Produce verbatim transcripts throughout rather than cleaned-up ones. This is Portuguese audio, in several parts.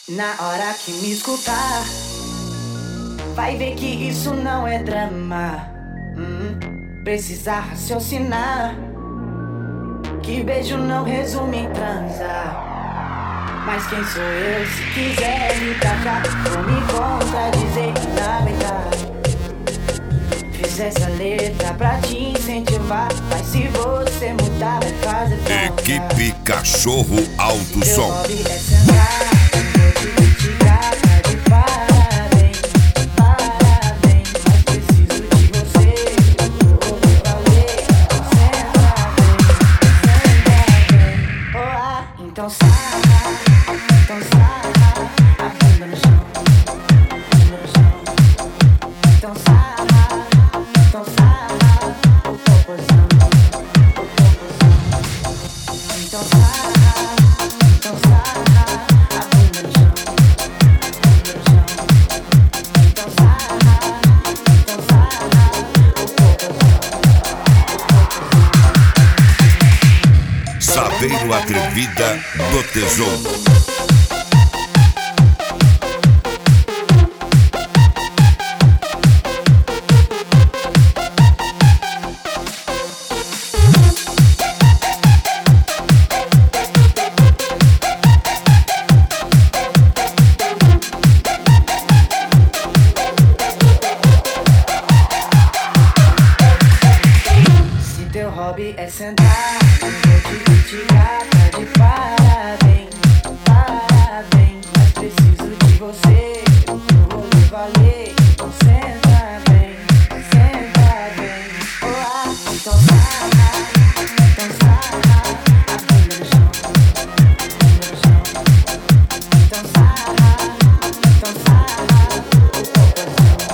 Na hora que me escutar, vai ver que isso não é drama. hum, Precisa raciocinar, que beijo não resume em transar. Mas quem sou eu se quiser me tacar? Vou me contradizer e não aguentar. Fiz essa letra pra te incentivar, mas se você mudar vai fazer falta. Equipe Cachorro Alto Seu Som. hobby é sentar, não vou te criticar, tá de parabéns, parabéns. Mas preciso de você, vou valer. Senta bem, senta bem. Olá, então sarra, então sarra, a bunda no chão, bunda no chão. Então sarra, então sarra, o popozão, o popozão. Então sarra, então sarra, a bunda no chão, bunda no chão. Então sarra, então sarra, o popozão, o popozão. Saveiro Atrevida do Tesouro. Se teu hobby é sentar, não vou te criticar, tá de parabéns, parabéns. Mas preciso de você, eu vou lhe valer. Então senta bem, senta bem. Olá, então sarra, então sarra, a bunda no chão, bunda no chão. Então sarra, então sarra, o popozão, o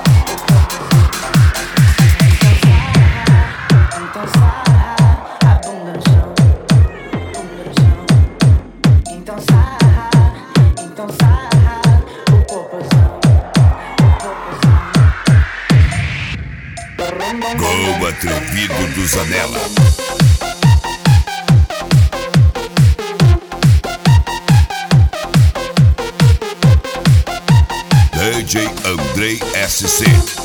popozão. Então sarra, a bunda no chão, bunda no chão. Então sarra, então sarra, o popozão, o popozão. Gol Atrevido do Zanella. D J Andrei S C.